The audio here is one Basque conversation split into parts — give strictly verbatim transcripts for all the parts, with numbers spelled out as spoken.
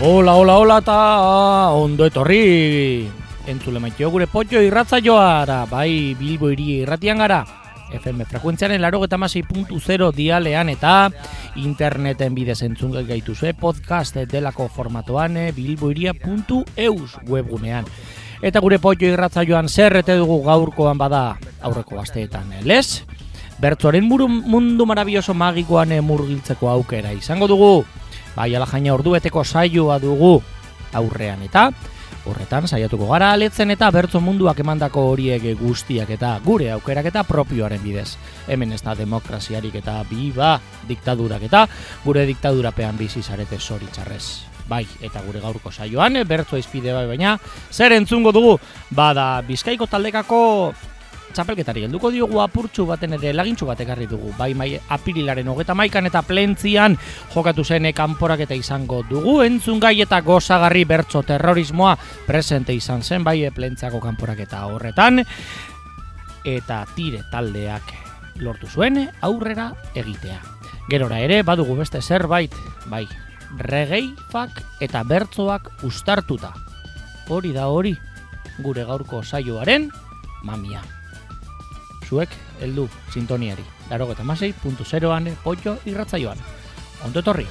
Hola, hola, hola, eta ondo etorri. Entzule maitio gure potxo irratzaioara, bai Bilbo hiri irratian gara. F M frekuentziaren laurogeita hamasei puntu zero dialean eta interneten bidez entzun gaituzue podcast delako formatoan bilboiria puntu eus webgunean. Eta gure potxo irratzaioan zerrete dugu gaurkoan bada aurreko asteetan, les? Bertzoaren mundu marabilloso magikoan murgiltzeko aukera izango dugu. Bai, ala jaina ordubeteko saioa dugu aurrean eta horretan saiatuko gara aletzen eta bertso munduak emandako horiek guztiak eta gure aukerak eta propioaren bidez. Hemen ez da demokraziarik eta biba diktadurak eta gure diktadurapean bizi zarete zoritxarrez. Bai, eta gure gaurko saioan bertso izpide bai, baina zer entzungo dugu? Bada Bizkaiko taldekako txapelketari helduko diogu apurtxu baten ere lagintxu bat ekarri dugu. Bai, mai apirilaren hogeita hamaikan eta Plentzian jokatu zen kanporaketa izango dugu. Entzungai eta gozagarri bertso terrorismoa presente izan zen, bai Plentziako kanporaketa horretan. Eta tire taldeak lortu zuen aurrera egitea. Gerora ere badugu beste zerbait, bai, regeifak eta bertsoak uztartuta. Hori da hori, gure gaurko saioaren mamia. Zuek heldu sintoniari. laurogeita hamasei puntu zeroan potxo irratzaioan. Ondo etorri.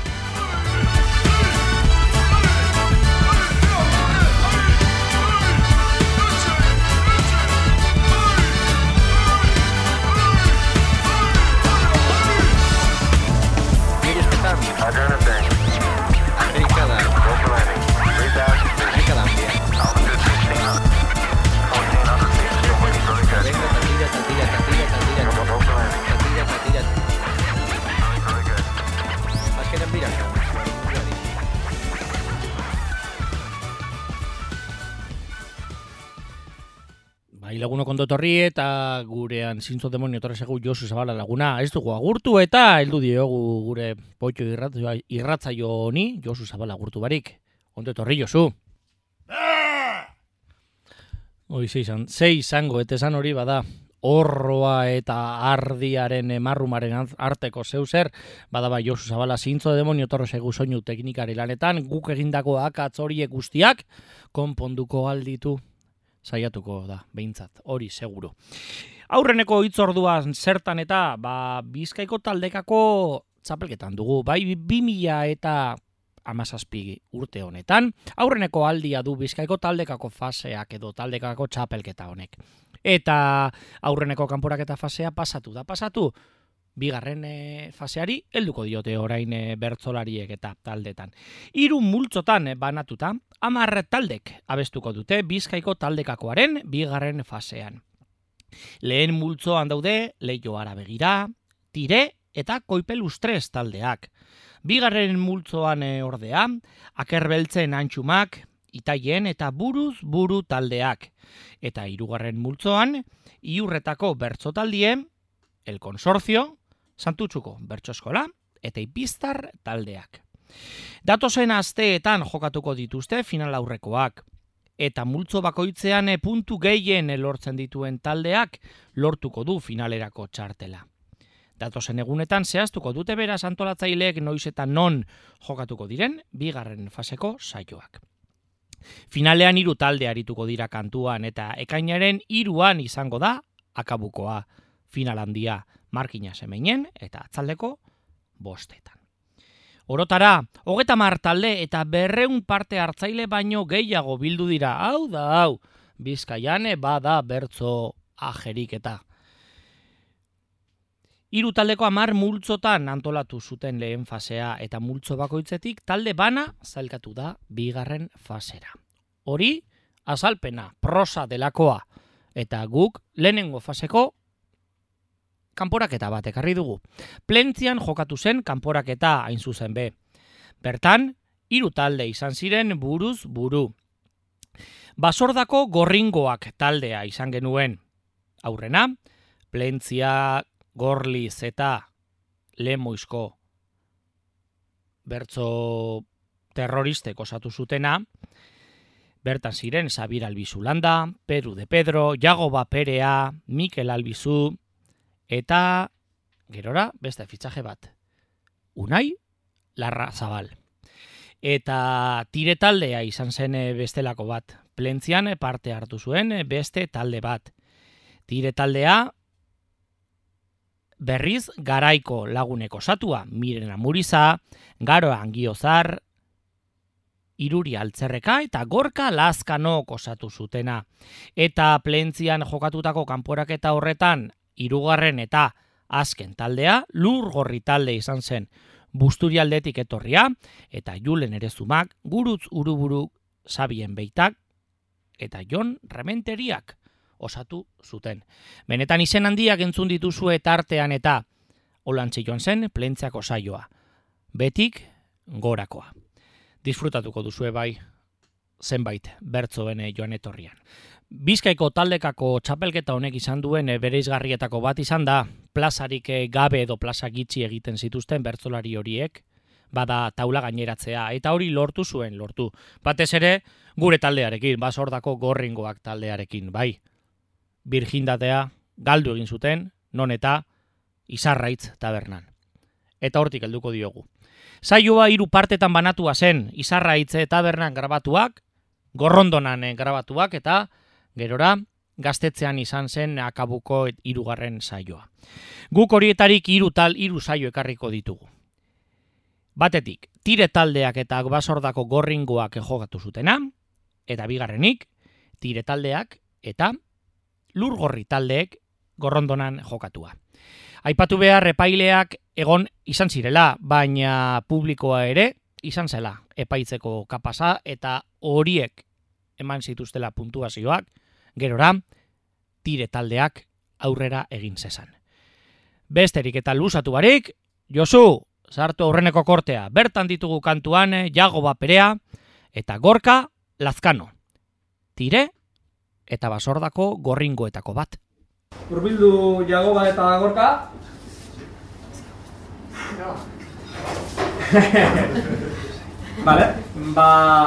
Laguno kondo etorri eta gurean zintzo demonio torresegu Josu Zabala laguna ez dugu agurtu eta heldu diogu gure potxo irratzaio honi Josu Zabala agurtu barik. Ondo etorri Josu. Hoi zeizan, zeizango eta esan hori bada horroa eta ardiaren emarrumaren arteko zeuzer bada bai Josu Zabala zintzo demonio torresegu soinu teknikari lanetan guk egindako akatz horiek guztiak konponduko alditu. Saiatuko da, behintzat, hori seguro. Aurreneko hitzorduan zertan eta ba, Bizkaiko taldekako txapelketan dugu, bai bi mila eta hamazazpi urte honetan. Aurreneko aldia du Bizkaiko taldekako faseak edo taldekako txapelketa honek. Eta aurreneko kanporaketa fasea pasatu da, pasatu. Bigarren e, faseari helduko diote orain e, bertsolariek eta taldetan. Hiru multzotan e, banatuta, hamar taldek abestuko dute Bizkaiko taldekakoaren bigarren fasean. Lehen multzoan daude Leioara begira, Tire eta Koipelustres taldeak. Bigarren multzoan e, ordea, Akerbeltzen antxumak, Itaien eta Buruz buru taldeak. Eta hirugarren multzoan, Iurretako bertzotaldien, El Consorcio, Santutxuko bertsoeskola eta Ipiztar taldeak. Datozen asteetan jokatuko dituzte final aurrekoak eta multzo bakoitzean puntu gehien lortzen dituen taldeak lortuko du finalerako txartela. Datozen egunetan zehaztuko dute beraz antolatzaileek noiz eta non jokatuko diren bigarren faseko saioak. Finalean hiru talde arituko dira kantuan eta ekainaren hiruan izango da akabukoa final handia. Markina semeinen eta atzaldeko bostetan. Orotara, hogeita hamar talde eta berreun parte hartzaile baino gehiago bildu dira. Hau da, hau, Bizkaian bada bertso ajerik eta. Hiru taldeko hamar multzotan antolatu zuten lehen fasea eta multzo bakoitzetik talde bana zailkatu da bigarren fasera. Hori, azalpena, prosa delakoa eta guk lehenengo faseko kanporaketa bat ekarri dugu. Plentzian jokatu zen kanporaketa hain zuzen be. Bertan, hiru talde izan ziren buruz buru. Basordako gorringoak taldea izan genuen. Aurrena, Plentzia, Gorliz eta Lemoizko bertso terroristek osatu zutena. Bertan ziren Sabir Albizulanda, Peru de Pedro, Jagoba Perea, Mikel Albizu, eta gerora beste fitxaje bat. Unai Larrazabal. Eta tire taldea izan zen bestelako bat. Plentzian parte hartu zuen beste talde bat. Tire taldea berriz Garaiko lagunek osatua, Miren Amuriza, Garo Angiozar, Iruri Altzerreka eta Gorka Lazkanok osatu zutena. Eta Plentzian jokatutako kanporaketa horretan, hirugarren eta azken taldea, Lurgorri talde izan zen, Busturialdetik etorria, eta Julen Erezumak, Gurutz Uruburu, Sabien Beitak, eta Jon Rementeriak osatu zuten. Benetan izen handiak entzun dituzue tartean eta holantxe joan zen Plentziako saioa. Betik gorakoa. Disfrutatuko duzue bai zenbait bertzoen joan etorrian. Bizkaiko taldekako txapelketa honek izan duen bereizgarrietako bat izan da, plazarik gabe edo plaza gitxi egiten zituzten bertzolari horiek, bada taula gaineratzea, eta hori lortu zuen lortu. Batez ere, gure taldearekin, Basordako Gorringoak taldearekin, bai. Birjindatea galdu egin zuten, non eta Izarraitz tabernan. Eta hortik helduko diogu. Saioa hiru partetan banatua zen, Izarraitz tabernan grabatuak, Gorrondonan grabatuak, eta gerora Gaztetzean izan zen Akabuko hirugarren saioa. Guk horietarik hiru tal hiru saio ekarriko ditugu. Batetik, tire taldeak eta Basordako Gorringoak jokatu zutena, eta bigarrenik, tire taldeak eta Lurgorri taldeek Gorrondonan jokatua. Aipatu behar epaileak egon izan zirela, baina publikoa ere izan zela epaitzeko kapasa eta horiek eman zituztela puntuazioak, gerora tire taldeak aurrera egin zezan. Besterik eta luzatu barik, Josu, sartu aurreneko kortea, bertan ditugu kantuan Jagoba Perea eta Gorka Lazkano. Tire eta Basordako Gorringoetako bat. Hurbildu Jagoba eta Gorka. Vale, ba...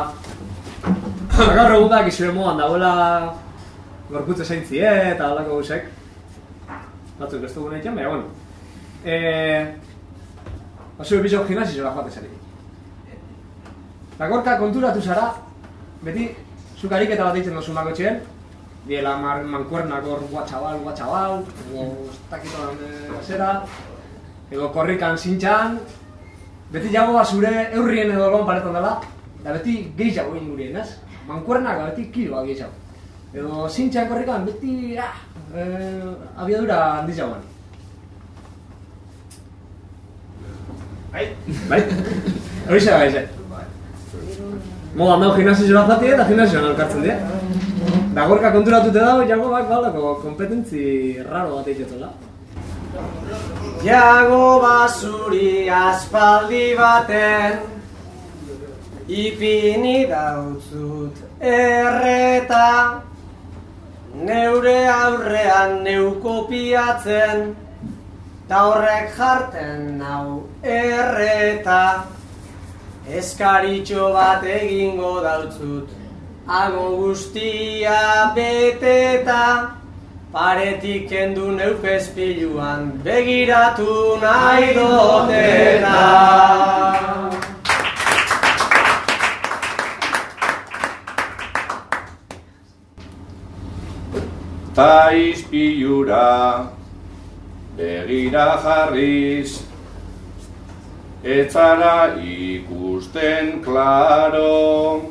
Gaur egunak izure modan dagoela gorputze zaintzie eta aldako guzek. Batzuk ez dugu nahi txan, baina, bueno. Eh... Basu epizo gimnasio bat joate zari. Eta Gorka konturatu zara, beti, zukarik eta bat eitzen dozu makotxeen, diela mankuernak hor guatxabal, guatxabal, edo estakitoan zera, edo korrikan zintxan, beti Jagoba zure eurrien edo lon paretan dela, eta beti gehiago egin gurien, ez? Mankuernak beti kiloa gehiago. Edo zintxan korrikan beti ah, eh, abiadura handiz jagoan. Bai? Bai? Hori zera gaize. Modan dago gimnasio bat zati eta gimnasioan alkartzen dira. Da Gorka konturatute dago, Jagobak baldako kompetentzi raro bat eitzetela. Jagoba zuri aspaldi baten ipini dautzut erreta, neure aurrean neu kopiatzen, ta horrek jarten nau erreta, eskaritxo bat egingo dautzut, ago guztia beteta, paretik kendu neuk ezpiluan, begiratu nahi doteta. Ta izpilura begira jarriz, etzara ikusten klaro.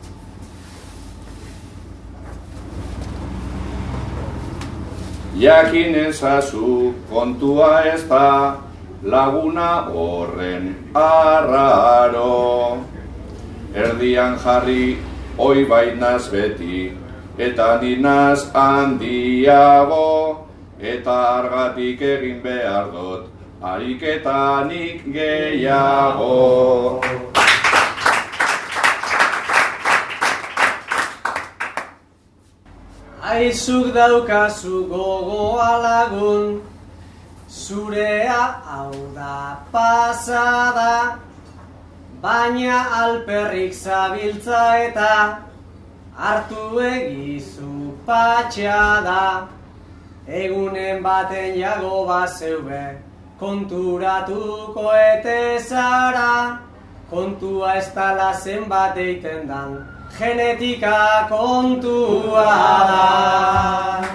Jakin ezazu kontua ez da laguna horren arraro. Erdian jarri oi bainaz beti, eta ninaz handiago, eta argatik egin behar dut, ariketanik gehiago. Aizuk daukazu gogoa lagun, zurea hau da pasada, baina alperrik zabiltza eta hartu egizu patxada. Egunen baten Jagoba zeube, konturatuko ete zara, kontua ez dala zenbat eiten dan, genetika kontua da.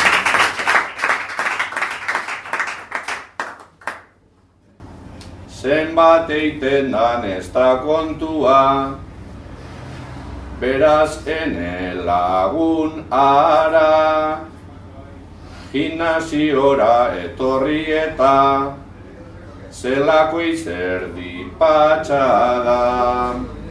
Zenbat eiten dan ez da kontua, beraz ene lagun ara, gimnasiora etorri eta zelako izerdi patxada.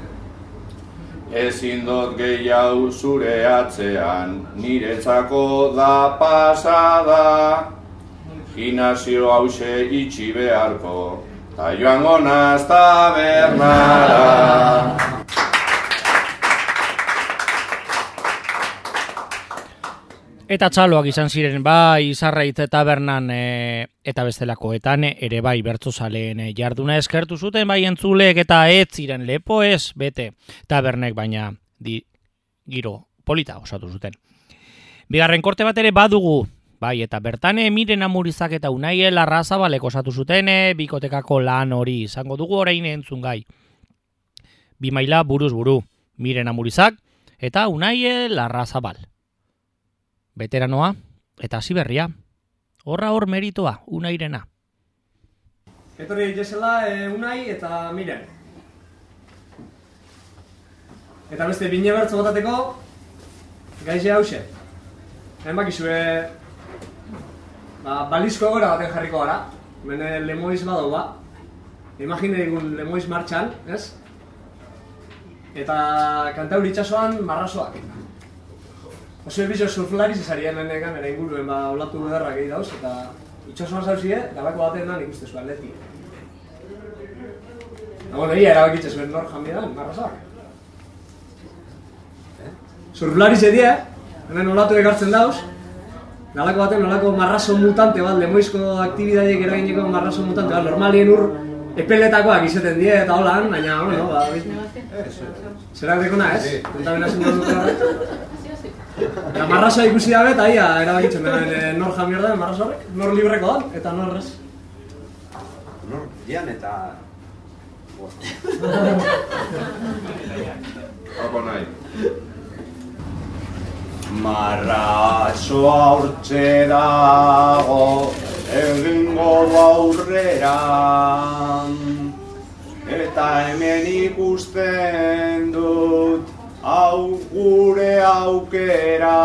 Ezin dut gehiago zure atzean, niretzako da pasada, gimnasio hause itxi beharko, ta joango naz tabernara. Eta txaloak izan ziren, bai, Izarraiz tabernan e, eta bestelakoetan ere bai bertsozaleen jarduna eskertu zuten, bai entzuleek eta ez ziren lepo ez, bete, tabernek baina di, giro polita osatu zuten. Bigarren korte bat ere badugu, bai, eta bertane Miren Amurizak eta Unai Larrazabalek osatu zuten, e, bikotekako lan hori izango dugu orain entzun gai. Bi maila buruz buru, Miren Amurizak eta Unai Larrazabal. Veteranoa eta hasi berria. Horra hor meritoa, Unairena. Etorri jesela e, Unai eta Miren. Eta beste bine bertzo botateko gaize hause. Hemen bakizue ba, balizko gora baten jarriko gara. Hemen lemoiz badau ba. Imagine digun lemoiz martxan, ez? Eta kantauri itxasoan marrazoak. Oso ebizo surflariz ezarien lehenekan ere inguruen ba olatu ederrak egin dauz, eta itxasoan zauzie, galako baten nan ikuste zuen leti. Eta bueno, ia erabakitze zuen nor janbidan, marrazak. Eh? Surflariz edie, hemen olatu ekartzen dauz, galako baten olako marrazo mutante bat, lemoizko aktibidadiek eragineko marrazo mutante bat, normalien ur epeletakoak izeten die eta holan, baina, bueno, ba, zerak dekona ez? Kontamena zindu dut horrek. Eta marrazoa ikusi dabe eta ia erabakitzen beren nor jamior da, marrazo horrek, nor libreko da, eta nor ez. Nor dian eta... Apo nahi. Marrazoa hortxe dago, egingo aurrera, eta hemen ikusten dut, hau gure aukera.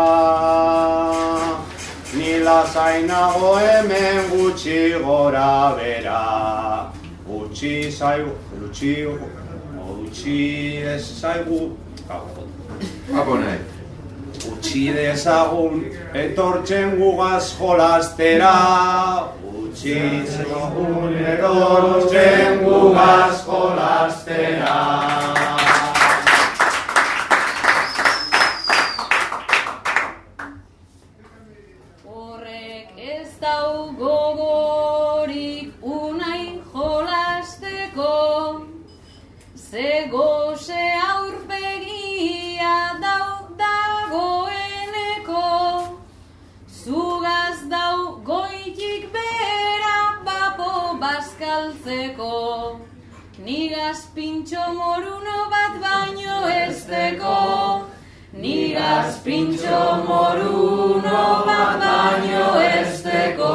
Ni lasainago hemen gutxi gora bera, gutxi zaigu, gutxi, gutxi ez zaigu, Apo nahi. gutxi dezagun etortzen gugaz jolastera, gutxi dezagun etortzen gugaz jolastera. Gogorik Unai jolasteko, ze goze aurpegia dau dagoeneko, zugaz dau goitik bera bapo bazkaltzeko, nigaz pintxo moruno bat baino esteko, nigaz pintxo moruno bat baino esteko.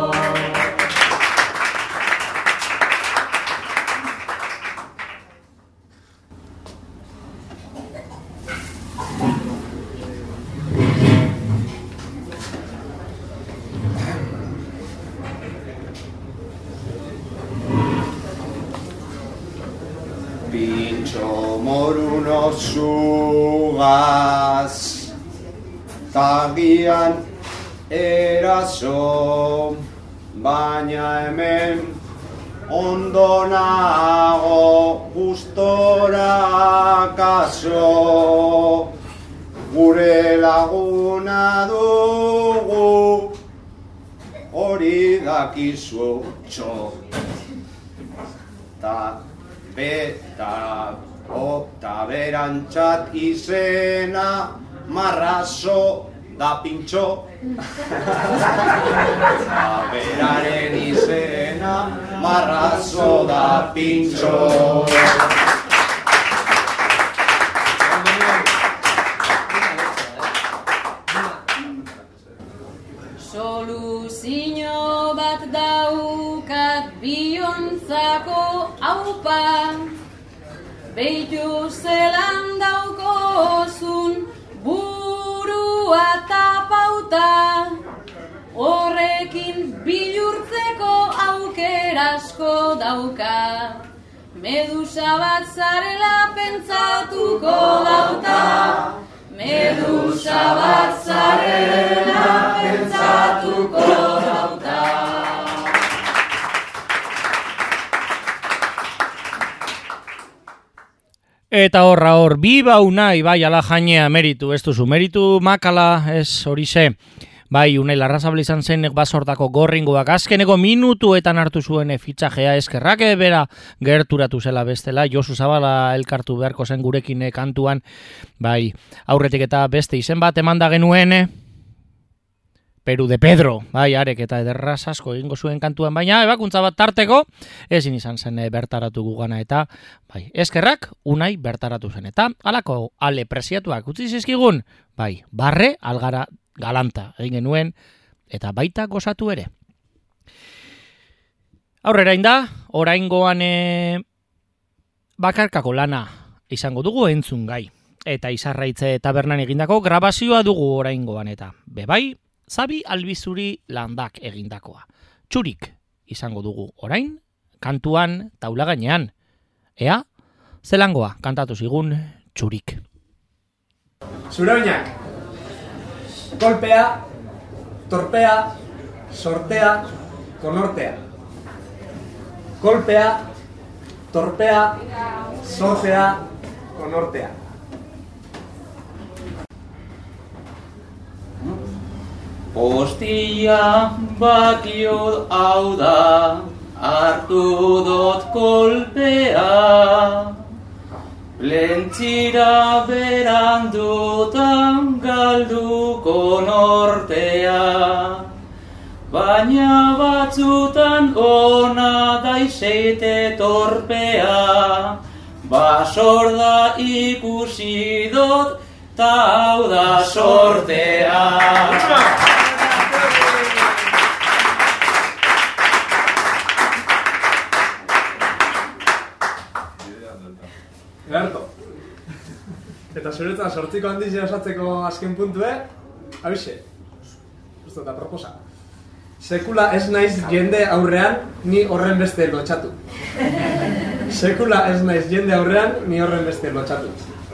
Pintxo moruno zugaz, tagian eraso, baina hemen ondo nago gustora kaso, gure laguna dugu, hori dakizu txo. Ta beta opta berantzat izena marrazo da pintxo. Ta beraren izena marrazo da pintxo. Beitu zelan daukozun burua tapauta, horrekin bilurtzeko aukerasko dauka. Medusa bat zarela pentsatuko dauta, Medusa bat zarela pentsatuko dauta. Eta horra hor, biba unai, bai, ala jainea meritu, ez duzu, meritu makala, ez horize. Bai, unai larrazabal izan zen basortako gorringoak azkeneko minutuetan hartu zuen fitxajea eskerrak bera gerturatu zela bestela, Josu Zabala elkartu beharko zen gurekin kantuan, bai, aurretik eta beste izen bat emanda genuen, Peru de Pedro, bai, arek eta ederraz asko egingo zuen kantuan, baina ebakuntza bat tarteko, ezin izan zen bertaratu gugana eta, bai, eskerrak unai bertaratu zen eta, alako ale preziatuak utzi zizkigun, bai, barre algara galanta egin genuen, eta baita gozatu ere. Aurrera inda, oraingoan e, bakarkako lana izango dugu entzun gai. Eta Izarraitze tabernan egindako grabazioa dugu oraingoan eta bebai, Zabi Albizuri landak egindakoa. Txurik izango dugu orain, kantuan taula gainean. Ea, zelangoa kantatu zigun Txurik. Zure oinak. Golpea, torpea, sortea, konortea. Golpea, torpea, sortea, konortea. Postia bakio hau da, hartu dot kolpea, plentzira berandutan galduko nortea, baina batzutan ona daizete torpea, basorda ikusi dot, ta hau da sortea. Gerto. Eta zuretzan sortziko handizia osatzeko azken puntue, hauxe. Justo eta proposa. Sekula ez naiz jende aurrean, ni horren beste lotxatu. Sekula ez naiz jende aurrean, ni horren beste lotxatu.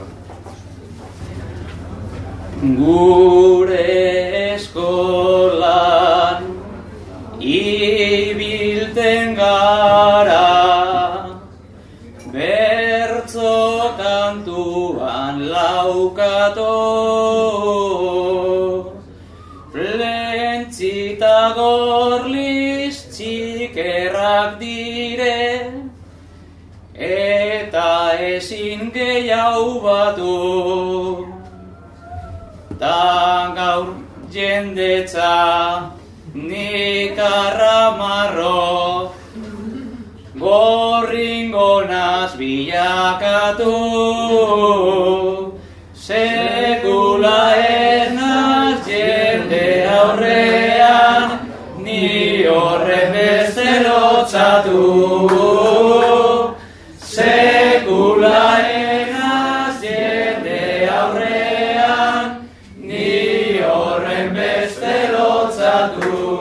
Gure eskolan ibilten gara, bertzo kantuan laukato, plentzita gorliz txikerrak dire, eta ezin gehiago batu. Ta gaur jendetza nikarra marro, gorringonaz bilakatu, sekula ernaz jende aurrean, ni horren beste lotzatu. Sekula ernaz jende aurrean, ni horren beste lotzatu.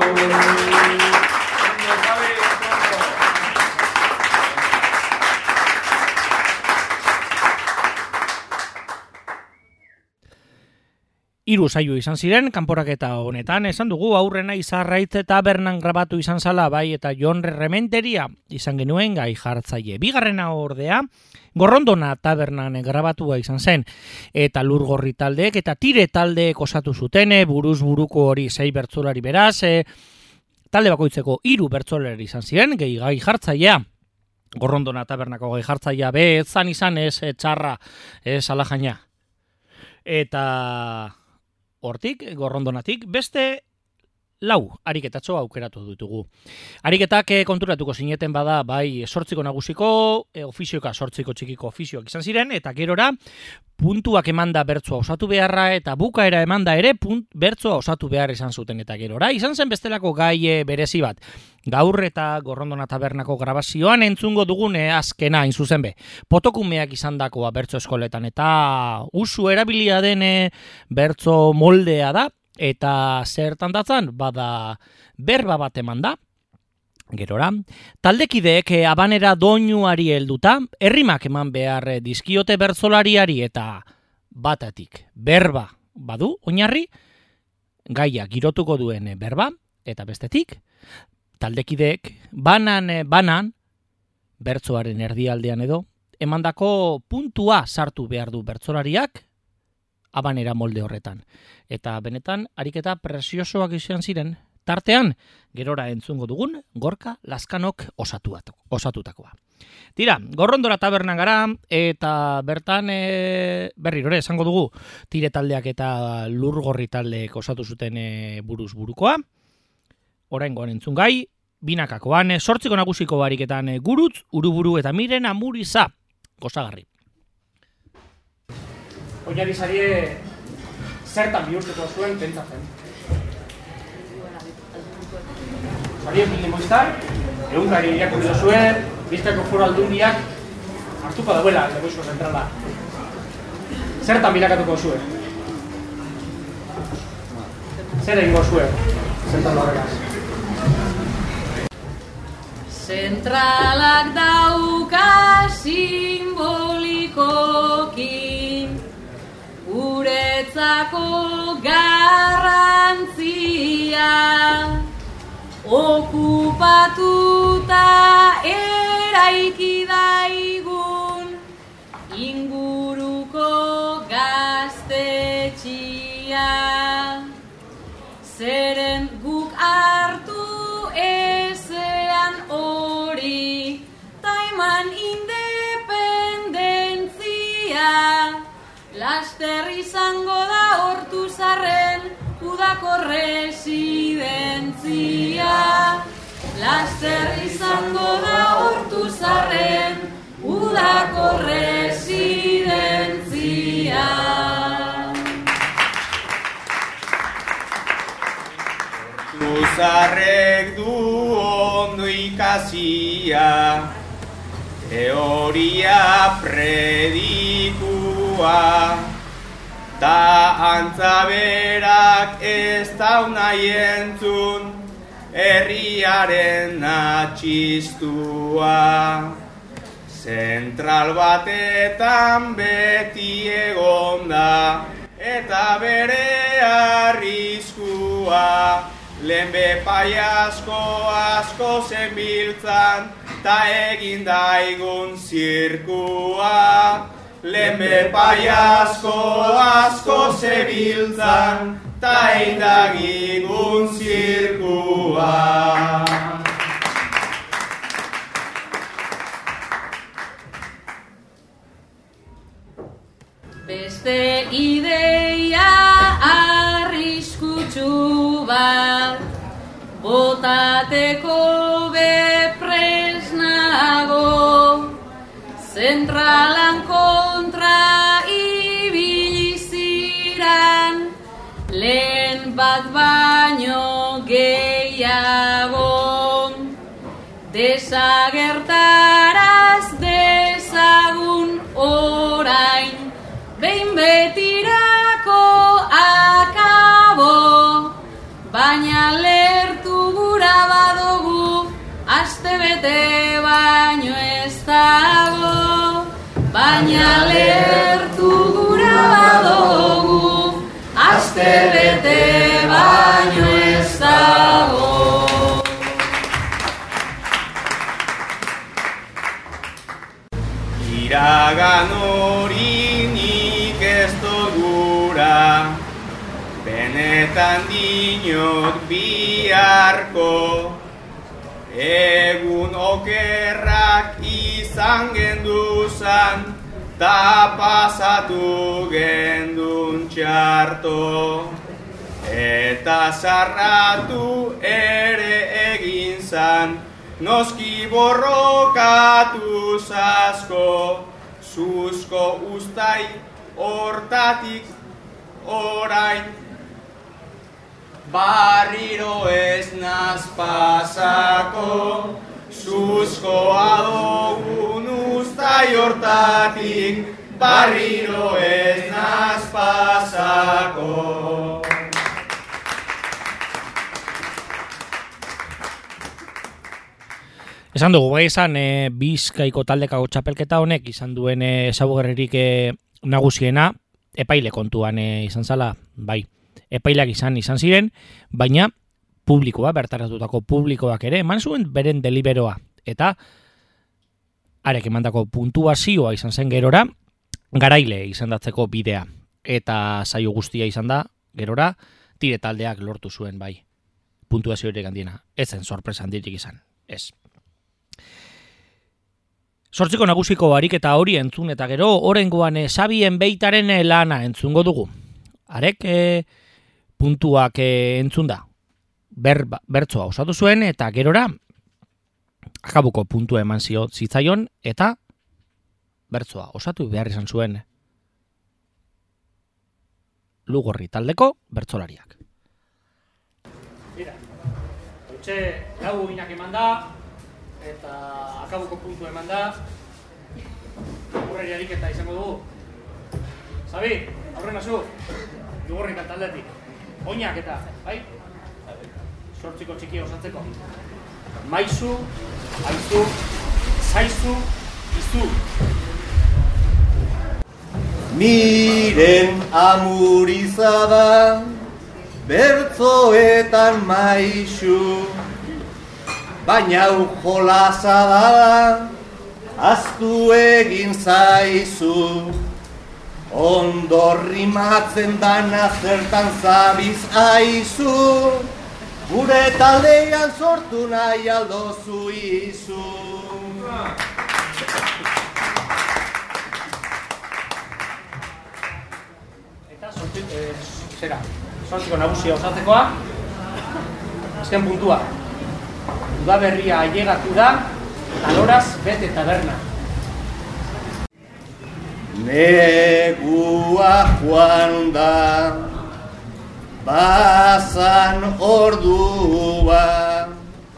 Hiru saio izan ziren, kanporaketa honetan, esan dugu aurrena Izarraitze tabernan grabatu izan zala, bai, eta Jon Rementeria izan genuen gai jartzaile. Bigarrena ordea, Gorrondona tabernan grabatua izan zen, eta Lurgorri taldeek eta Tire taldeek osatu zuten, buruz buruko hori sei bertsolari beraz, e, talde bakoitzeko hiru bertsolari izan ziren, gehi gai jartzailea. Gorrondona tabernako gai jartzailea be, etzan izan ez, e, txarra, ez alajaina. Eta hortik, Gorrondonatik, beste lau ariketatxo aukeratu ditugu. Ariketak konturatuko zineten bada, bai sortziko nagusiko, e, ofizioka sortziko txikiko ofizioak izan ziren, eta gerora puntuak emanda bertsoa osatu beharra, eta bukaera emanda ere punt, bertsoa osatu behar izan zuten, eta gerora izan zen bestelako gai berezi bat. Gaur eta Gorrondona Tabernako grabazioan entzungo dugune azkena hain zuzen be. Potokumeak izan dakoa bertso eskoletan, eta usu erabilia den bertso moldea da, eta zertan datzan, bada berba bat eman da, gerora, taldekideek abanera doinuari helduta, errimak eman behar dizkiote bertsolariari eta batatik berba badu, oinarri, gaia girotuko duen berba, eta bestetik, taldekideek banan banan, bertsoaren erdialdean edo, emandako puntua sartu behar du bertsolariak, abanera molde horretan. Eta benetan, ariketa presiosoak izan ziren, tartean, gerora entzungo dugun, Gorka Lazkanok osatutakoa. Tira, Gorrondora Tabernan gara, eta bertan, e, berrirore, esango dugu, tire taldeak eta lurgorri taldeek osatu zuten e, buruz burukoa. Oraingoan entzun gai, binakakoan, sortziko nagusiko bariketan e, gurutz, uruburu eta miren amuriza, gozagarri. Oinari zarie zertan bihurtuko zuen pentsatzen. Zarie bilimoiztan, egunkari irakurri duzuen, Bizkaiko Foru Aldundiak hartuko dauela Legoizko zentrala. Zertan bilakatuko zuen? Zer egingo zuen? Zertan horregaz. Zentralak dauka simbolikoki guretzako garrantzia, okupatuta eraiki daigun inguruko gaztetxia, zeren guk hartu ezean hori taiman independentzia, laster izango da Ortuzarren udako residentzia. Laster izango da Ortuzarren udako residentzia. Ortuzarrek du ondo ikasia, teoria predikua, ta antzaberak ez dau nahi entzun, herriaren atxistua. Zentral batetan beti egonda, eta bere arriskua, lehen bepai asko asko zenbiltzan, ta egin daigun zirkua. Lehen bepai asko asko zebiltzan, ta egin daigun zirkua. Beste ideia arriskutsu bat, botateko bepresnago, zentralan kontra ibili ziran, lehen bat baino gehiago, desagertaraz dezagun orain, behin betirako akabo, baina lertu gura badugu, aste bete baino ez dago, baina lertu gura badugu, aste bete baino ez dago. Iragan hori nik ez dogura, benetan dinot biharko, egun okerrak izan genduzan, ta pasatu gendun txarto. eta zarratu ere egin zan, noski borrokatu zasko, zuzko ustai hortatik orain. Barriro ez naz pasako, zuzkoa dogun ustai hortatik, barriro ez naz pasako. Esan dugu, bai esan, e, Bizkaiko taldekako txapelketa honek izan duen e, ezaugarririk e, nagusiena, epaile kontuan e, izan zala, bai, epaileak izan izan ziren, baina publikoa, bertaratutako publikoak ere, eman zuen beren deliberoa, eta arek emandako puntuazioa izan zen gerora, garaile izendatzeko bidea, eta saio guztia izan da, gerora, tire taldeak lortu zuen, bai, puntuazio ere gandiena, ez zen sorpresa handirik izan, ez. Zortziko nagusiko ariketa hori entzun eta gero, orengoan e, Sabien Beitaren e, lana entzungo dugu. Arek e, puntuak e, entzun da, ber, bertzoa osatu zuen, eta gerora, akabuko puntua eman zio zitzaion, eta bertzoa osatu behar izan zuen Lugorri taldeko bertzolariak. Mira, hautxe gau ginak eman da, eta akabuko puntu eman da, Lugorri ariketa izango dugu. Sabi, aurren azu, Lugorri taldetik. Oinak eta, bai? Zortziko txiki osatzeko. Maizu, aizu, zaizu, izu. Miren amurizada, bertzoetan maizu, baina jolasa da, aztu egin zaizu. Ondo rimatzen dana zertan zabiz aizu, gure taldean sortu nahi aldozu izu. Eta sortu, eh, zera, sortziko nagusia osatzekoa, azken puntua. Udaberria ailegatu da, taloraz bete taberna. Negua joan da, bazan ordua,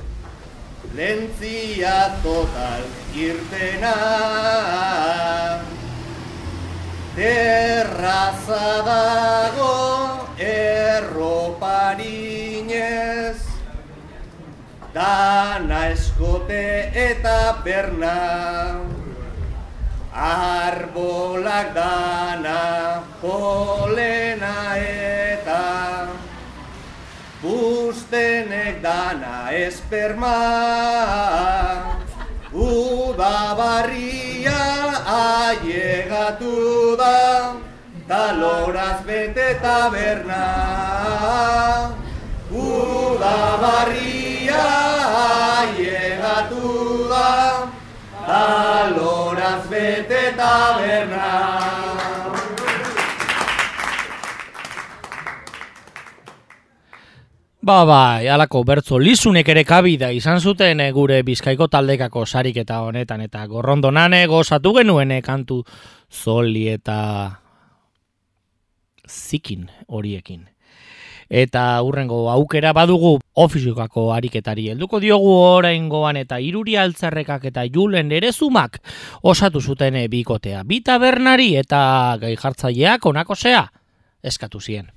lentzia total irtena, terraza dago erroparinez, dana eskote eta perna, arbolak dana polena eta bustenek dana esperma, udabarria ailegatu da, taloraz bete taberna. Udabarria ailegatu da, taloraz bete taberna. Ba, bai, alako bertzo lizunek ere kabida izan zuten e, gure Bizkaiko taldekako sariketa honetan, eta gorrondonan gozatu genuen e, kantu zoli eta zikin horiekin. Eta hurrengo aukera badugu ofiziokako ariketari helduko diogu oraingoan, eta Iruri Altzerrekak eta Julen Erezumak osatu zuten e, bikotea. Bi tabernari eta gai jartzaileak honako zea eskatu zien.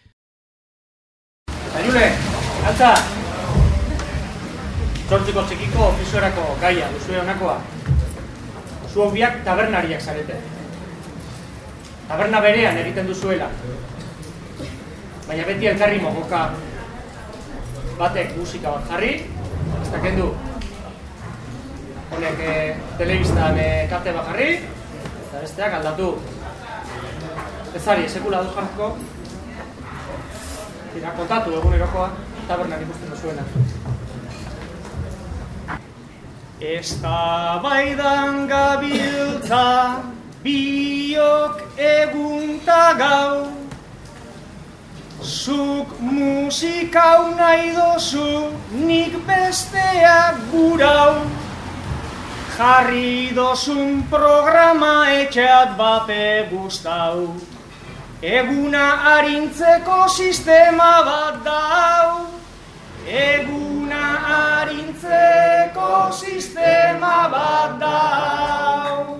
Jule, altza! Zortziko txikiko ofiziorako gaia, duzue honakoa. Zuok biak tabernariak zarete. Taberna berean egiten duzuela. Baina beti elkarri mogoka. Batek musika bat jarri, ez da kendu. Honek eh, telebistan eh, kate bat jarri, eta besteak aldatu. Ezari, esekula duz jartzeko. Dira, kontatu egunerokoa, tabernan ikusten duzuena. Eztabaidan gabiltza, biok egun ta gau, Zuk musikau nahi dozu, nik besteak gurau. Jarri dozun programa etxeat bate guztau. Eguna arintzeko sistema bat dau. Eguna arintzeko sistema bat dau.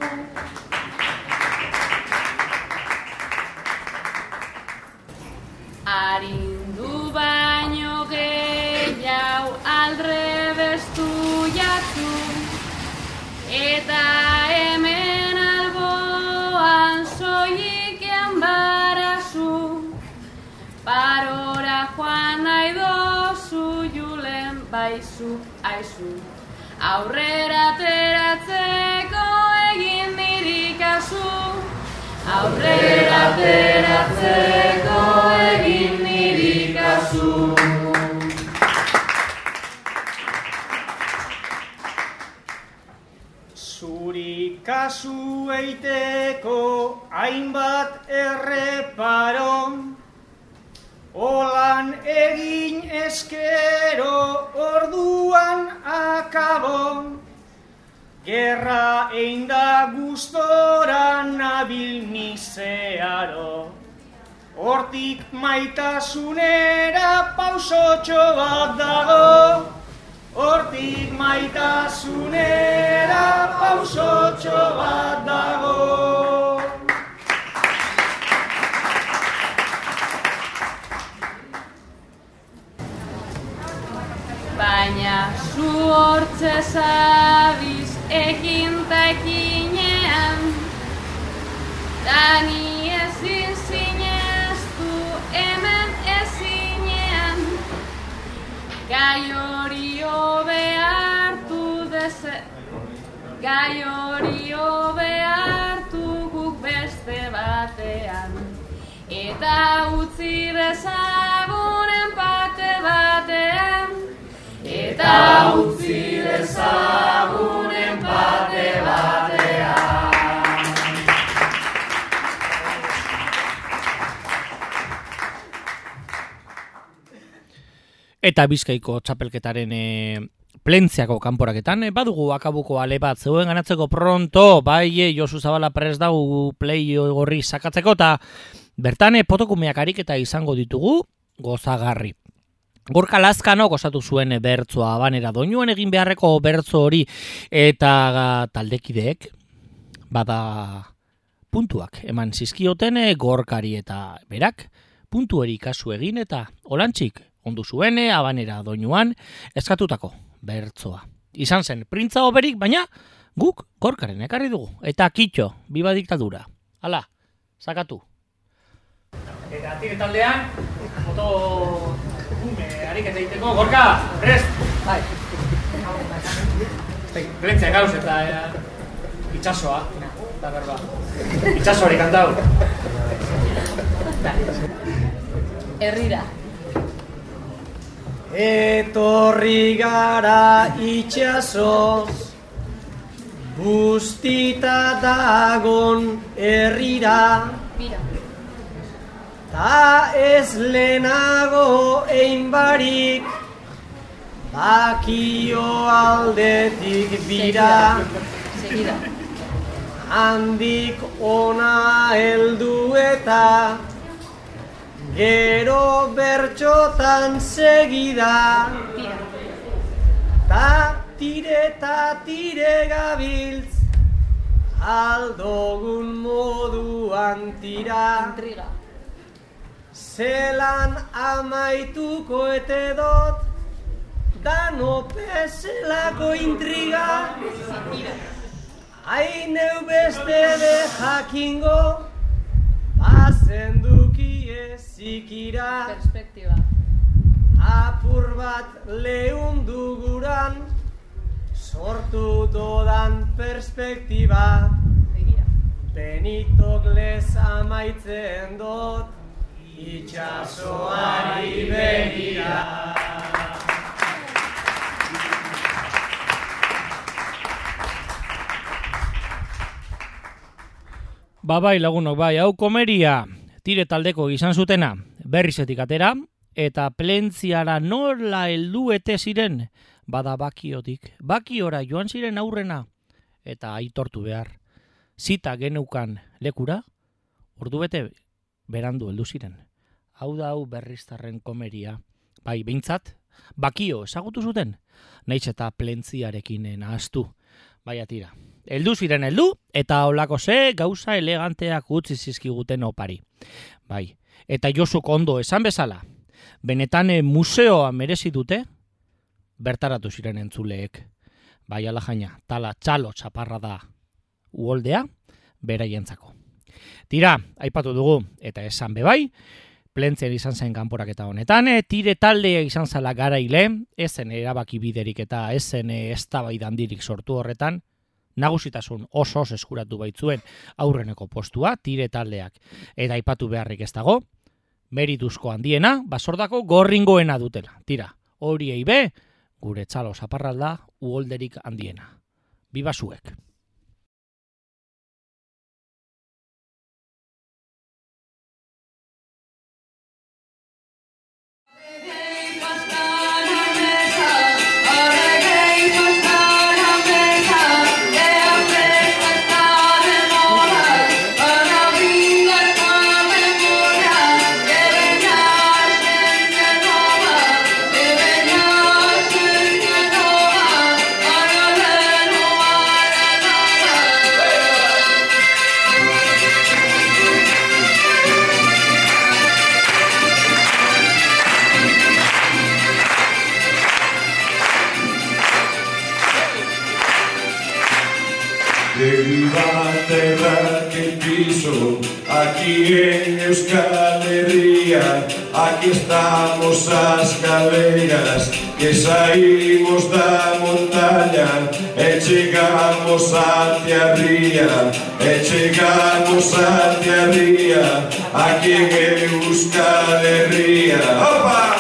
Arindu baino gehiago aldrebestu jatzu, eta hemen alboan soilik barazu. Parora joan nahi dozu julen baizu aizu, aurrera ateratzeko egin nirikazu. Aurrera ateratzeko egin nirikazu. Zuri kasu eiteko hainbat erreparo, holan egin eskero orduan akabo. Gerra einda gustora nabil nizearo, hortik maitasunera pausotxo bat dago. Hortik maitasunera pausotxo bat dago. Baina zu hortze zabiz ekin ta ekinean, dani ezin zineztu hemen ezinean. Gai hori hobe hartu deze, gai hori hobe hartu guk beste batean, eta utzi dezagun enpate batean. Eta utzi dezagun enpate batean. Eta Bizkaiko txapelketaren e, Plentziako kanporaketan, e, badugu akabuko ale bat zeuen ganatzeko pronto, bai e, Josu Zabala prest dago play gorri sakatzeko, eta bertan e, potokumeak ariketa izango ditugu gozagarri. Gorka Lazkano gozatu zuen bertzoa Abanera Doinuan egin beharreko bertzo hori, eta taldekideek bada puntuak eman zizkioten Gorkari, eta berak puntu hori kasu egin eta olantxik ondu zuen Abanera Doinuan eskatutako bertzoa. Izan zen printza oberik, baina guk Gorkaren ekarri dugu, eta kitxo, biba diktadura. Hala, sakatu. Eta tire taldean, foto gume ariketa egiteko, Gorka, prest! Bai. Plentzia gauz eta e, itxasoa, eta berba. Itxasoari kantau. Herrira. Etorri gara itxasoz, bustita dagon herrira. Bira. Ta ez lehenago ein barik, bakio aldetik bira. Segida. Handik ona heldu eta gero bertxotan segida. Tira. Ta tire ta tire gabiltz, aldogun moduan tira. Intriga. Zelan amaituko ete dot, dano pezelako intriga. Haineu beste de jakingo, bazenduki ezikira. Perspektiba. Apur bat lehundu guran, sortu dodan perspektiba. Begira. Benitok lez amaitzen dot, itxasoari begira. Ba bai lagunok, bai, hau komeria tire taldeko izan zutena. berrizetik atera, eta plentziara nola heldu ete ziren, bada bakiotik. Bakiora joan ziren aurrena, eta aitortu behar. Zita geneukan lekura, ordu bete berandu heldu ziren. Hau da hau berriztarren komeria. Bai, behintzat, bakio ezagutu zuten, nahiz eta plentziarekin nahaztu. Baina tira. Heldu ziren heldu, eta holako ze gauza eleganteak utzi zizkiguten opari. Bai, eta Josuk ondo esan bezala, benetan museoa merezi dute, bertaratu ziren entzuleek. Bai, ala jaina, tala txalo txaparra da uholdea, beraientzako. Tira, aipatu dugu, eta esan bebai, plentzian izan zen kanporaketa honetan, e, tire taldea izan zala garaile, ezen erabaki biderik eta ezen eztabaidandirik sortu horretan, nagusitasun oso oso eskuratu baitzuen aurreneko postua, tire taldeak. Eta aipatu beharrik ez dago, merituzko handiena, basordako gorringoena dutela. Tira, horiei be, gure txalo zaparralda uholderik handiena. Biba zuek! Aquí en Euskal Herria, aquí estamos as galegas, que saímos da montaña, e chegamos até a ría, e chegamos até a ría, aquí en Euskal Herria. ¡Opa!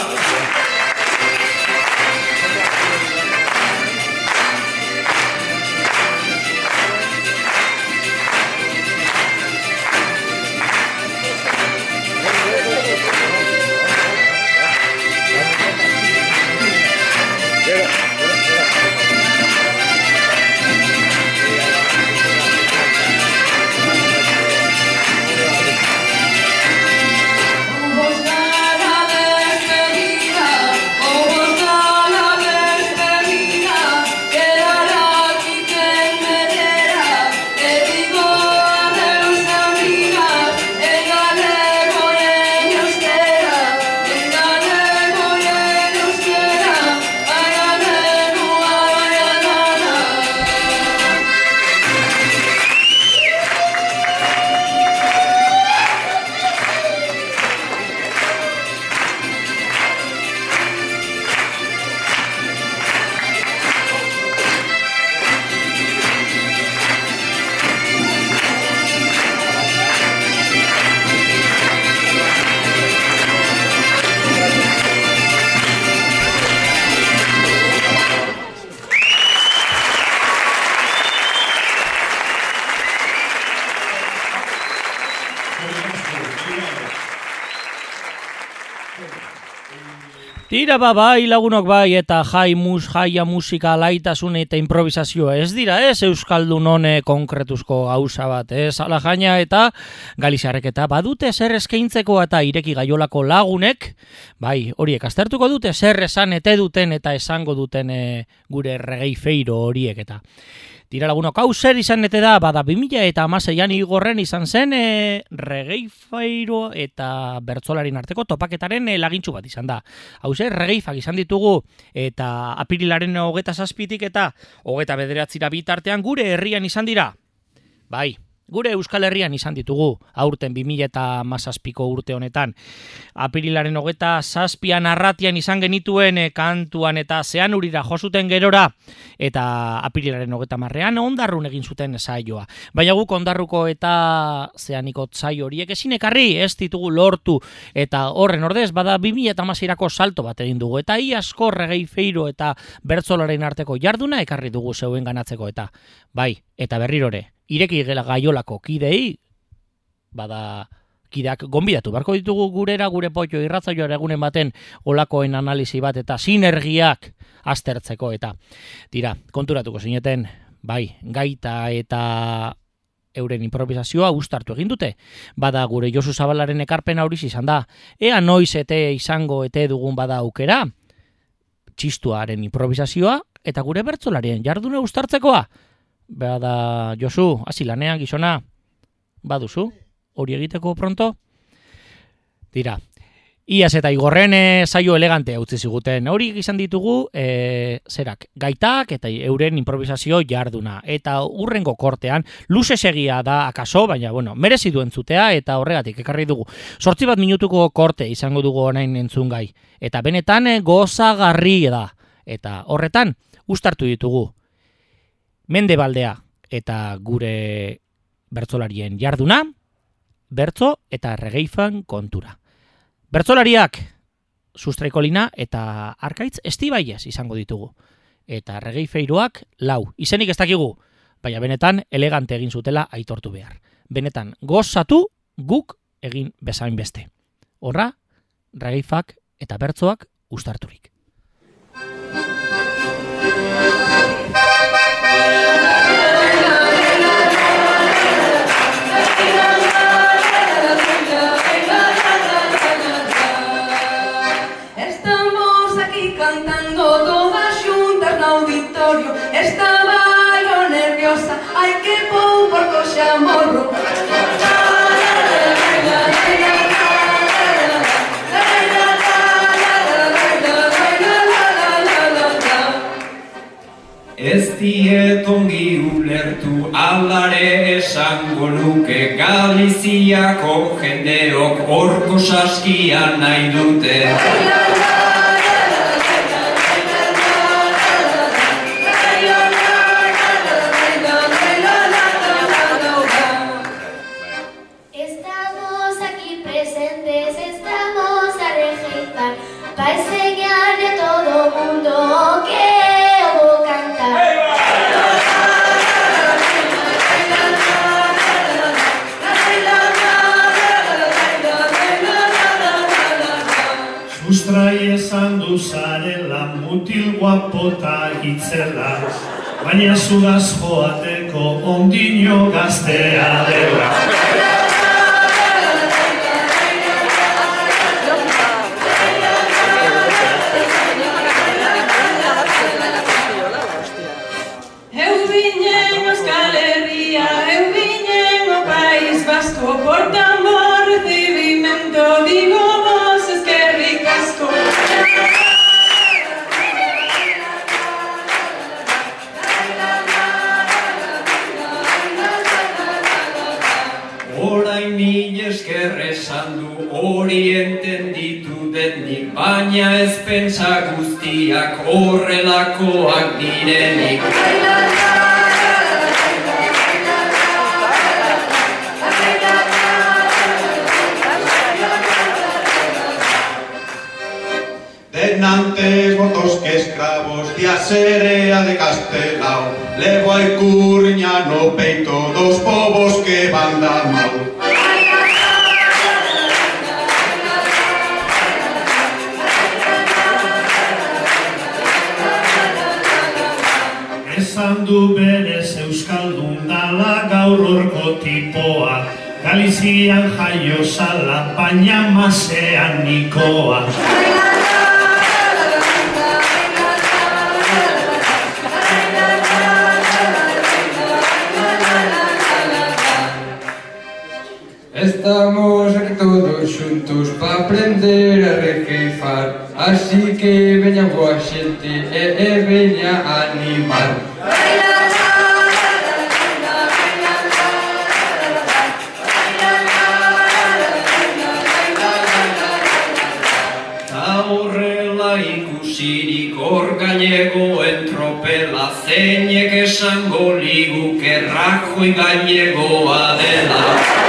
Tira ba bai lagunok bai eta jai mus, jaia musika laitasun eta improvisazioa ez dira ez euskaldun hone konkretuzko gauza bat ez ala jaina eta Galiziarrek eta badute zer eskaintzeko eta ireki gaiolako lagunek bai horiek aztertuko dute zer esan ete duten eta esango duten e, gure reggae feiro horiek eta tira lagunok hau zer izan ete da bada bi mila hamaseian igorren izan zen e, reggae feiro eta bertsolarin arteko topaketaren e, lagintxu bat izan da hau zer regeifak izan ditugu eta apirilaren hogeta zazpitik eta hogeta bederatzira bitartean gure herrian izan dira. Bai, gure Euskal Herrian izan ditugu aurten bi mila hamazazpiko urte honetan. Apirilaren hogeta zazpian arratian izan genituen e, kantuan eta zean urira josuten gerora eta apirilaren hogeta marrean ondarrun egin zuten saioa. Baina guk ondarruko eta zeaniko saio horiek ezin ekarri ez ditugu lortu eta horren ordez bada bi mila hamaseirako salto bat egin dugu eta iazko reggae feiro eta bertsolaren arteko jarduna ekarri dugu zeuen ganatzeko eta bai, eta berrirore ireki gela gaiolako kidei, bada kideak gonbidatu barko ditugu gurera, gure potxo irratzaioa egunen baten olakoen analisi bat eta sinergiak aztertzeko eta tira, konturatuko zineten, bai, gaita eta euren improvisazioa uztartu egin dute. Bada gure Josu Zabalaren ekarpena horiz izan da, ea noiz ete izango ete dugun bada aukera, txistuaren improvisazioa eta gure bertsolarien jardune uztartzekoa. Bada Josu, hasi lanean gizona, baduzu, hori egiteko pronto? Dira, iaz eta igorren e, saio elegante utzi ziguten. Hori izan ditugu, e, zerak, gaitak eta euren improvisazio jarduna. Eta urrengo kortean, luze segia da akaso, baina, bueno, merezi duen zutea eta horregatik ekarri dugu. Sortzi bat minutuko korte izango dugu orain entzun gai. Eta benetan e, gozagarri da. Eta horretan, uztartu ditugu. Mendebaldea eta gure bertsolarien jarduna, bertso eta regeifan kontura. Bertsolariak Sustraikolina eta Arkaitz Estibaiez izango ditugu. Eta regeifeiroak lau. Izenik ez dakigu, baina benetan elegante egin zutela aitortu behar. Benetan gozatu guk egin bezain beste. Horra, regeifak eta bertsoak uztarturik. Estamos aquí cantando todas juntas no auditorio. Estaba yo nerviosa, ay que pou porco xa morro. Ez diet ongi ulertu aldare esango nuke Galiziako jendeok orko saskia nahi dute. Estamos aquí presentes, estamos a registrar para enseñar a todo mundo que Sustrai esan duzarela mutil guapota itzela, baina zugaz joateko ondino gaztea dela. Eu viñen Euskal Herria, eu viñen o País Vasco, por tambor recibimento, digo vos eskerrik asko. Orain mil esker esan du hori entenditu denik, baina ez pentsa guztiak horrelakoak direnik. Denantes votos que escravos de Aserea de Castelao, levo a Icurña no peito dos povos que van da mau. Esan du berez euskaldun dala gaur orko tipoa, Galizian jaio zala, baina masean nikoa. Estamos aquí todos xuntos para aprender a requeifar, así que veña boa xente e, e veña a animar. Ta horrela ikusirik hor gallegoen tropela, zeinek esango liguke Rajoy gallegoa dela.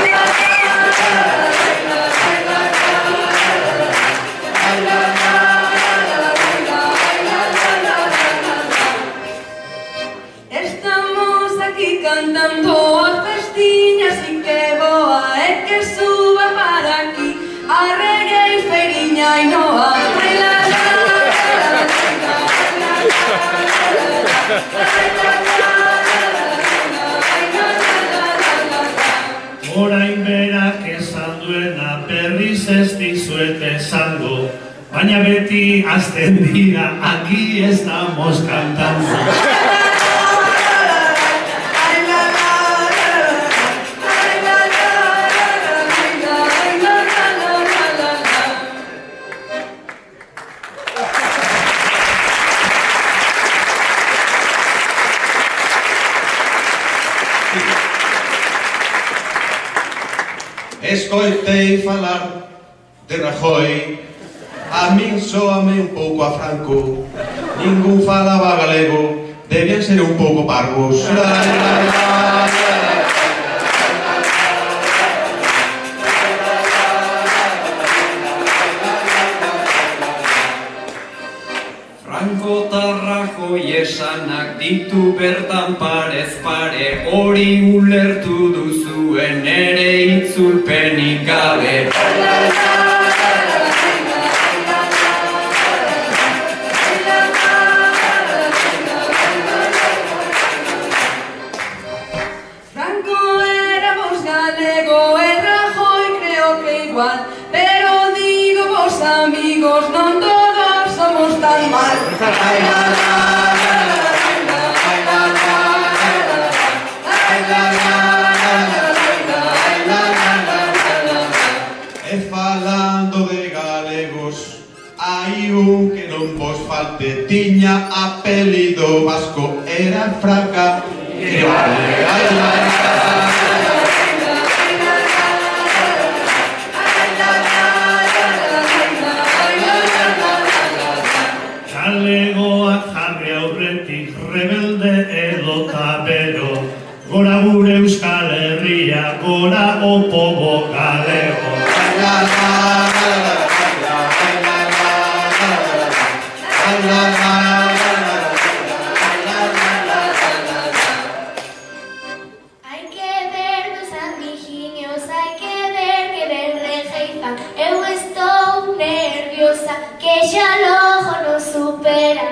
Estamos aquí cantando a festiña sin que boa e que suba para Ainhoa. Ai la la Orain berak esan duena berriz ez dizuet esango, baina beti azten dira, aquí estamos cantando. Escoitei falar de Rajoy, a min soame un pouco a Franco, ningún falaba galego, debían ser un pouco parvos. Franco ta Rajoy esanak ditu bertan parez pare, hori ulertu duzuen ere itzulpenik gabe. Franco éramos galego, el Rajoy creo que igual, pero digo vos amigos, non todos somos tan mal. E falando de galegos, hai un que non vos falte, tiña apelido vasco, era Fraca, que vale, ai, ai, Galegoak jarri aurretik rebelde edo tabero, gora gure Euskal Herria, gora opobo galego. Hai que ver dos amiguiños, hai que ver que ven Regeifá. Eu estou nerviosa, que xa logo non supera.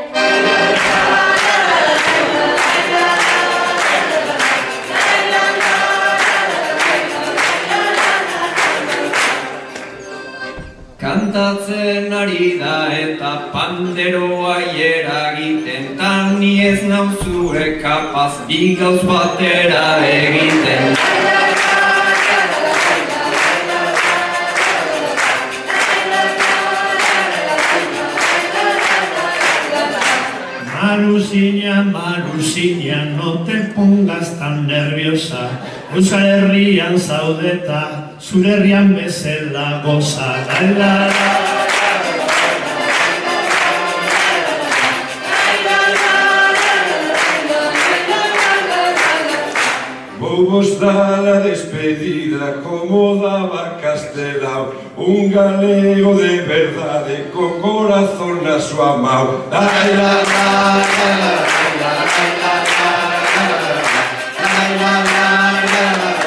Kantatzen ari da eta panderoa eragiten, tan ni ez nauzue kapaz bi gauz batera egiten. Marusiña, Marusiña, no te pongas tan nerviosa, Euskal Herrian zaudeta, zure herrian bezala goza. La, la, Bobos da la despedida como daba Castelao, un galego de verdade co corazón a súa mão. Ai la la la la la la la la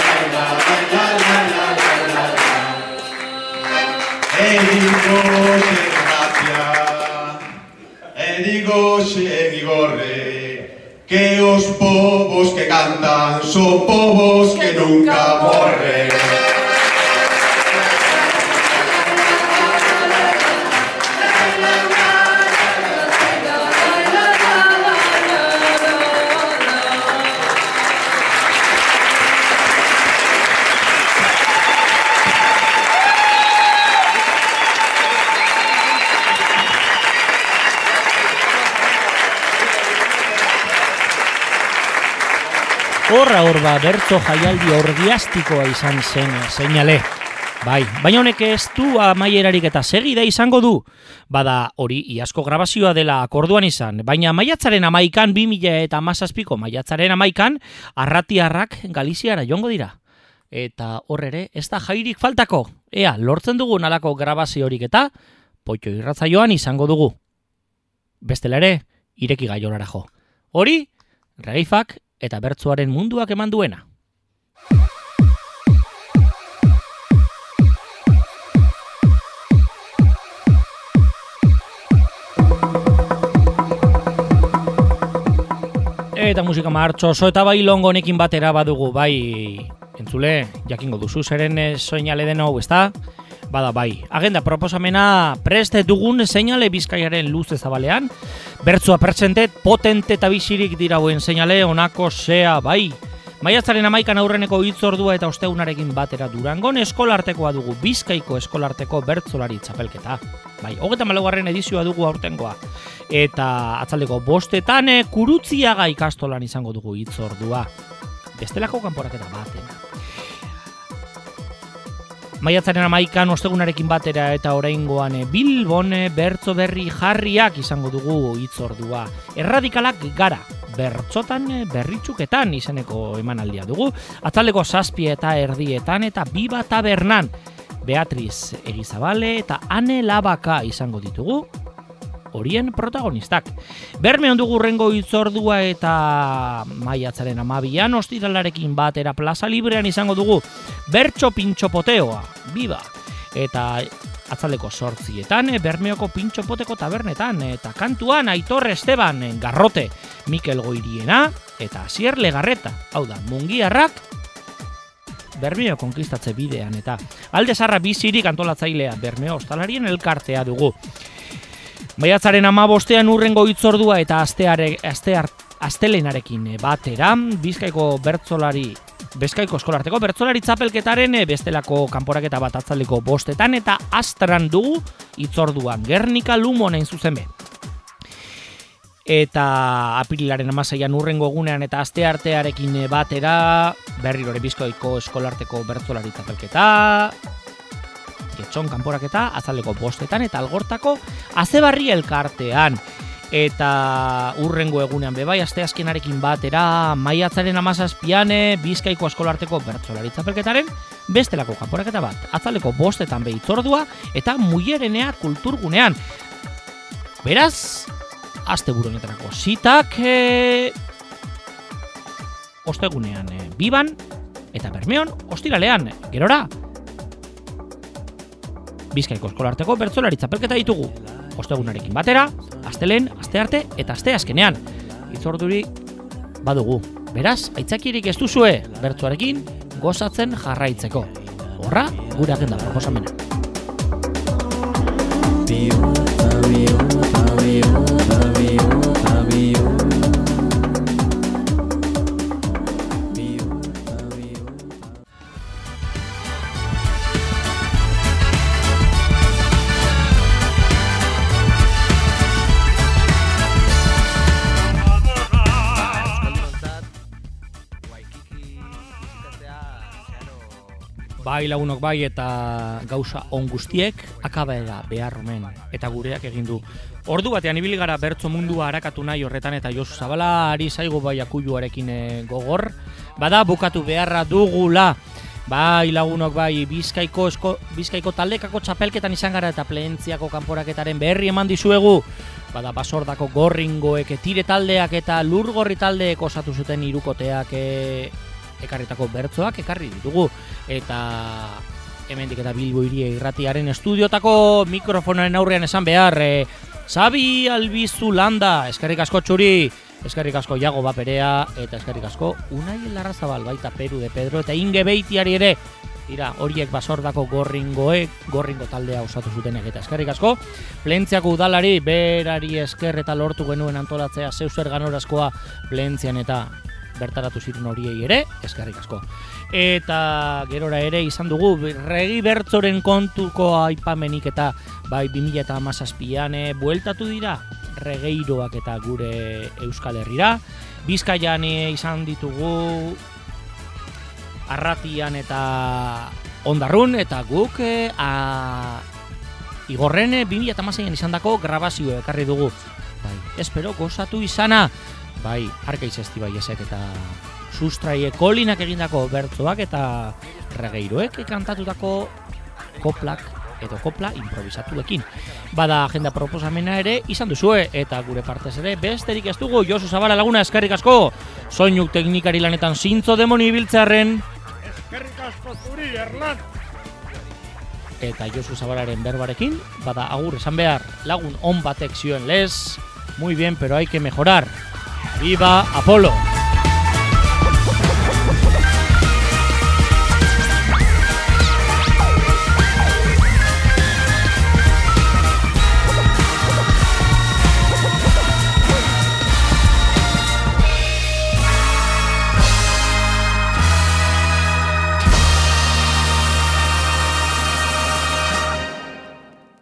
e digo xe gracia, e digo xe vigorre, que os povos que cantan son povos que nunca morren. Horra horba bertso jaialdi orgiastikoa izan zen seinale. Bai, baina honek ez du amaierarik eta segida izango du. Bada hori iazko grabazioa dela akorduan izan, baina maiatzaren amaikan, bi mila eta hamazazpiko maiatzaren amaikan, arratiarrak Galiziara joango dira. Eta hor ere ez da jairik faltako. Ea, lortzen dugun alako grabazio horik eta Poitxo irratzaioan izango dugu. Bestela ere, ireki gaiorara jo. Hori, Regeifak eta bertsoaren munduak eman duena. Eta musika martxoso eta bai longo honekin batera badugu, bai, entzule, jakingo duzu zeren soinale den hau, ezta? Bada bai, agenda proposamena preste dugun seinale Bizkaiaren luze zabalean, bertzua pertsentet potente eta bizirik dirauen seinale honako zea bai. Maiatzaren hamaikan aurreneko hitzordua eta ostegunarekin batera Durangon eskolartekoa dugu, Bizkaiko eskolarteko bertsolari txapelketa. Bai, hogeita hamalaugarren edizioa dugu aurtengoa. Eta atzaldeko bostetan Kurutziaga ikastolan izango dugu hitzordua. Bestelako kanporaketa batena. Maiatzaren hamaikan ostegunarekin batera eta oraingoan Bilbon bertso berri jarriak izango dugu hitzordua. Erradikalak gara, bertsotan berritxuketan izeneko emanaldia dugu. Atzaldeko zazpi eta erdietan eta Biba Tabernan Beatriz Egizabale eta Ane Labaka izango ditugu horien protagonistak. Bermeon dugu rengo hitzordua eta maiatzaren hamabian ostiralarekin batera plaza librean izango dugu bertso pintxopoteoa, Biba. Eta atzaldeko zortzietan, Bermeoko pintxopoteko tabernetan, eta kantuan Aitor Esteban, Garrote, Mikel Goiriena, eta Asier Legarreta, hau da, Mungiarrak, Bermeo konkistatze bidean, eta Alde Zarra bizirik antolatzailea, Bermeo ostalarien elkartea dugu. Maiatzaren hamabostean urrengo hitzordua eta asteare, astear, astelenarekin batera, Bizkaiko bertsolari Bizkaiko eskolarteko bertsolari txapelketaren bestelako kanporaketa bat atzaldeko bostetan eta Astran dugu hitzorduan Gernika Lumon hain zuzen be. Eta apirilaren hamaseian urrengo egunean eta asteartearekin batera berriro ere Bizkaiko eskolarteko bertsolari txapelketa, Getxon kanporaketa atzaldeko bostetan eta Algortako Azebarri elkartean. Eta urrengo egunean bebai, asteazkenarekin batera, maiatzaren hamazazpian Bizkaiko eskolarteko bertsolari txapelketaren bestelako kanporaketa bat. Atzaldeko bostetan be hitzordua eta Muillerenea kulturgunean. Beraz, asteburu honetarako zitak e... ostegunean e, Biban eta Bermeon ostiralean. Gerora, Bizkaiko eskolarteko bertsolari txapelketa ditugu. Ostegunarekin batera, astelen, astearte eta asteazkenean. Hitzorduri badugu. Beraz, aitzakirik ez duzue bertsoarekin gozatzen jarraitzeko. Horra, gure agenda proposamena. Bai lagunok bai eta gauza on guztiek akabaera behar omen eta gureak egin du. Ordu batean ibili gara bertso mundua arakatu nahi horretan eta Josu Zabala ari zaigu bai akuluarekin gogor. Bada bukatu beharra dugula. Bai lagunok bai Bizkaiko esko, Bizkaiko taldekako txapelketan izan gara eta Plentziako kanporaketaren berri eman dizuegu. Bada Basordako gorringoek, tire taldeak eta lurgorri taldeek osatu zuten hirukoteak e... ekarritako bertsoak ekarri ditugu eta hemendik eta Bilbo Hiria Irratiaren estudiotako mikrofonaren aurrean esan behar e, Xabi Albizu Landa, eskerrik asko Txuri, eskerrik asko Iago Baperea eta eskerrik asko Unai Larrazabal, baita Peru de Pedro eta Inge Beitiari ere dira horiek Basordako gorringoek gorringo taldea osatu zutenek eta eskerrik asko Plentziako udalari berari esker eta lortu genuen antolatzea zeuzer ganorazkoa Plentzian eta bertaratu ziren horiei ere, eskerrik asko. Eta gerora ere izan dugu regi bertzoren kontuko aipamenik eta bai bi mila hamazazpian bueltatu dira regeiroak eta gure Euskal Herrira. Bizkaian izan ditugu Arratian eta Ondarrun eta guk a, igorren bi mila hamaseian izan dako grabazio ekarri dugu. Bai, espero gozatu izana. Bai, Arkaiz Estibaiesek eta Sustraie Kolinak egindako bertsoak eta regeiroek kantatutako koplak edo kopla improvisatuekin. Bada agenda proposamena ere izan duzue eta gure partez ere besterik ez dugu. Josu Zabala laguna eskerrik asko, soinuk teknikari lanetan zintzo demoni ibiltzearren. Eskerrik asko zuri, Erlan. Eta Josu Zabalaren berbarekin, bada agur esan behar lagun on batek zioen lez, muy bien, pero hay que mejorar. Viva Apolo!